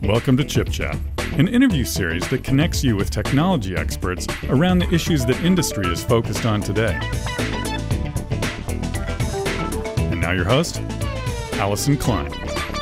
Welcome to Chip Chat, an interview series that connects you with technology experts around the issues that industry is focused on today. And now your host, Allison Klein.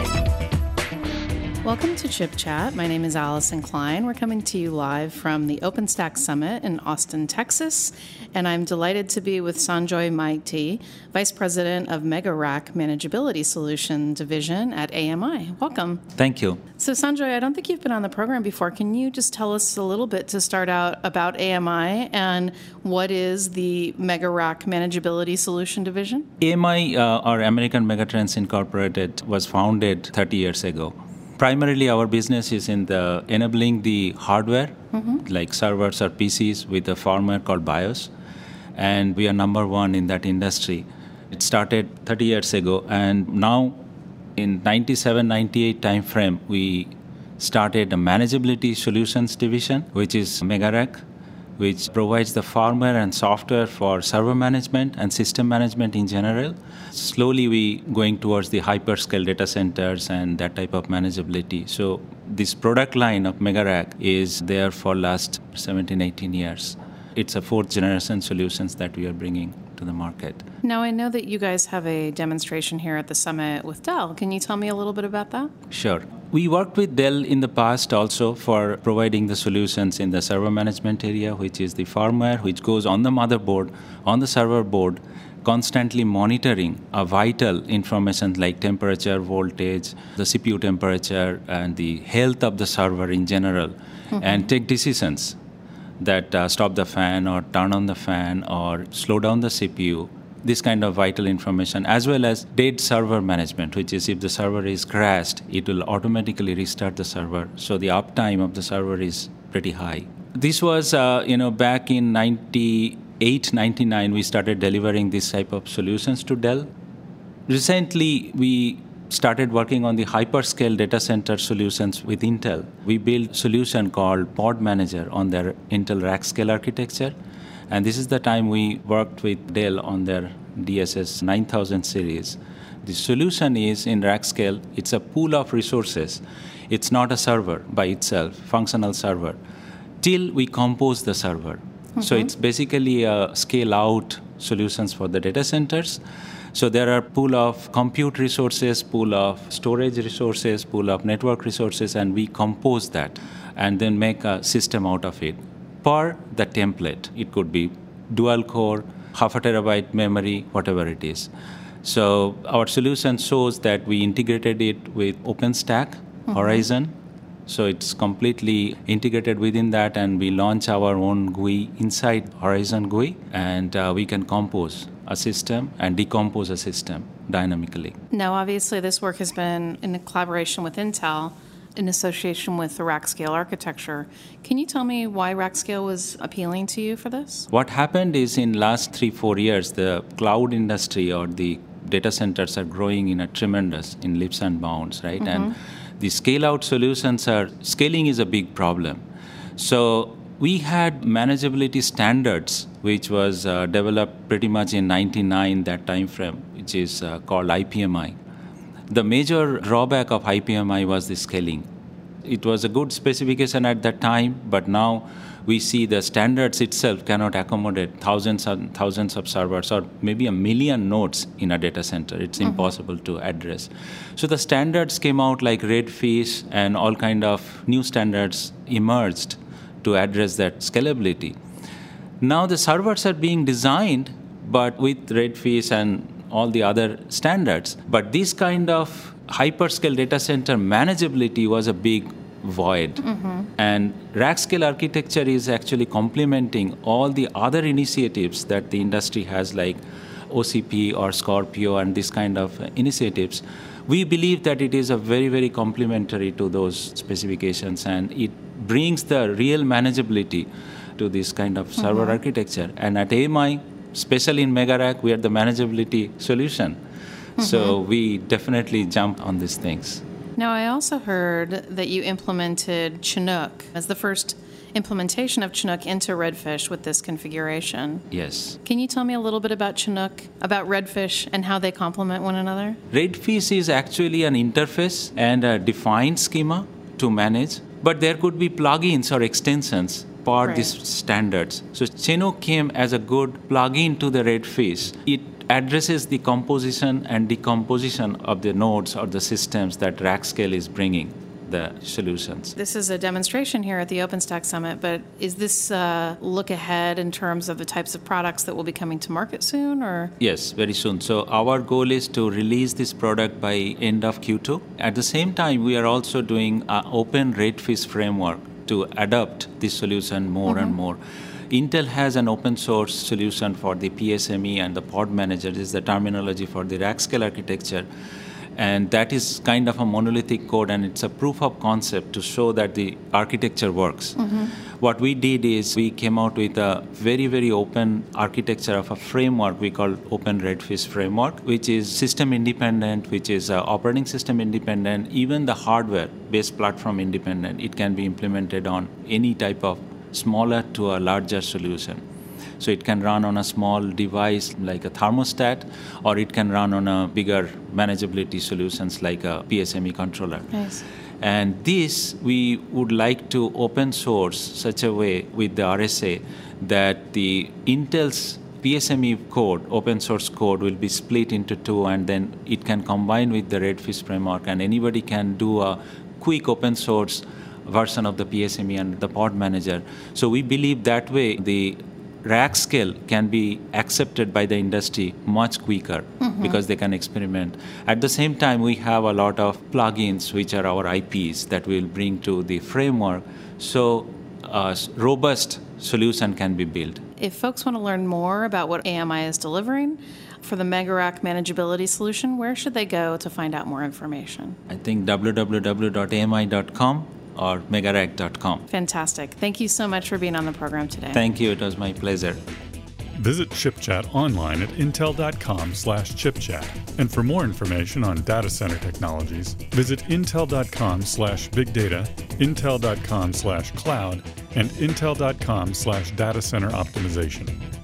Welcome to Chip Chat. My name is Allison Klein. We're coming to you live from the OpenStack Summit in Austin, Texas, and I'm delighted to be with Sanjoy Maity, Vice President of MegaRack Manageability Solution Division at AMI. Welcome. Thank you. So Sanjoy, I don't think you've been on the program before. Can you just tell us a little bit to start out about AMI and what is the MegaRack Manageability Solution Division? AMI, or American Megatrends Incorporated, was founded 30 years ago. Primarily, our business is in the enabling the hardware, like servers or PCs, with a firmware called BIOS. And we are number one in that industry. It started 30 years ago, and now in 97-98 timeframe, we started a Manageability Solutions Division, which is MegaRack, which provides the firmware and software for server management and system management in general. Slowly, we going towards the hyperscale data centers and that type of manageability. So this product line of MegaRack is there for last 17, 18 years. It's a fourth generation solutions that we are bringing to the market. Now, I know that you guys have a demonstration here at the summit with Dell. Can you tell me a little bit about that? Sure. We worked with Dell in the past also for providing the solutions in the server management area, which is the firmware, which goes on the motherboard, on the server board, constantly monitoring a vital information like temperature, voltage, the CPU temperature, and the health of the server in general, and take decisions that stop the fan or turn on the fan or slow down the CPU, this kind of vital information, as well as dead server management, which is if the server is crashed, it will automatically restart the server. So the uptime of the server is pretty high. This was, back in 98, 99, we started delivering this type of solutions to Dell. Recently, we started working on the hyperscale data center solutions with Intel. We built a solution called Pod Manager on their Intel rack scale architecture. And this is the time we worked with Dell on their DSS 9000 series. The solution is in rack scale, it's a pool of resources. It's not a server by itself, functional server, till we compose the server. So it's basically a scale out solutions for the data centers. So there are pool of compute resources, pool of storage resources, pool of network resources, and we compose that and then make a system out of it. Per the template, it could be dual core, half a terabyte memory, whatever it is. So our solution shows that we integrated it with OpenStack, Horizon. So it's completely integrated within that, and we launch our own GUI inside Horizon GUI, and we can compose a system and decompose a system dynamically. Now, obviously, this work has been in collaboration with Intel in association with the rack scale architecture. Can you tell me why rack scale was appealing to you for this? What happened is in last 3-4 years, the cloud industry or the data centers are growing in leaps and bounds, right? And the scale-out solutions scaling is a big problem. So we had manageability standards, which was developed pretty much in 99, that time frame, which is called IPMI. The major drawback of IPMI was the scaling. It was a good specification at that time, but now we see the standards itself cannot accommodate thousands and thousands of servers or maybe 1 million nodes in a data center. It's impossible to address. So the standards came out like Redfish, and all kind of new standards emerged to address that scalability. Now the servers are being designed, but with Redfish and all the other standards. But this kind of hyperscale data center manageability was a big void. And rack scale architecture is actually complementing all the other initiatives that the industry has, like OCP or Scorpio and this kind of initiatives. We believe that it is a very, very complementary to those specifications, and it brings the real manageability to this kind of server architecture. And at AMI, especially in MegaRack, we are the manageability solution. So we definitely jump on these things. Now, I also heard that you implemented Chinook as the first implementation of Chinook into Redfish with this configuration. Yes. Can you tell me a little bit about Chinook, about Redfish, and how they complement one another? Redfish is actually an interface and a defined schema to manage, but there could be plugins or extensions for Right. these standards. So Chinook came as a good plugin to the Redfish. It addresses the composition and decomposition of the nodes or the systems that RackScale is bringing the solutions. This is a demonstration here at the OpenStack Summit, but is this look ahead in terms of the types of products that will be coming to market soon, or? Yes, very soon. So our goal is to release this product by end of Q2. At the same time, we are also doing an open Redfish framework to adopt this solution more and more. Intel has an open source solution for the PSME and the pod manager. This is the terminology for the RackScale architecture. And that is kind of a monolithic code, and it's a proof of concept to show that the architecture works. What we did is we came out with a very, very open architecture of a framework we call Open Redfish Framework, which is system independent, which is operating system independent, even the hardware-based platform independent. It can be implemented on any type of smaller to a larger solution. So it can run on a small device like a thermostat, or it can run on a bigger manageability solutions like a PSME controller. Nice. And this we would like to open source such a way with the RSA that the Intel's PSME code, open source code, will be split into two, and then it can combine with the Redfish framework, and anybody can do a quick open source version of the PSME and the pod manager. So we believe that way the RackScale can be accepted by the industry much quicker because they can experiment. At the same time, we have a lot of plugins, which are our IPs, that we'll bring to the framework, so a robust solution can be built. If folks want to learn more about what AMI is delivering for the MegaRack manageability solution, where should they go to find out more information? I think www.ami.com or megarack.com. Fantastic. Thank you so much for being on the program today. Thank you. It was my pleasure. Visit ChipChat online at intel.com/chipchat. And for more information on data center technologies, visit intel.com/bigdata, intel.com/cloud, and intel.com/datacenter optimization.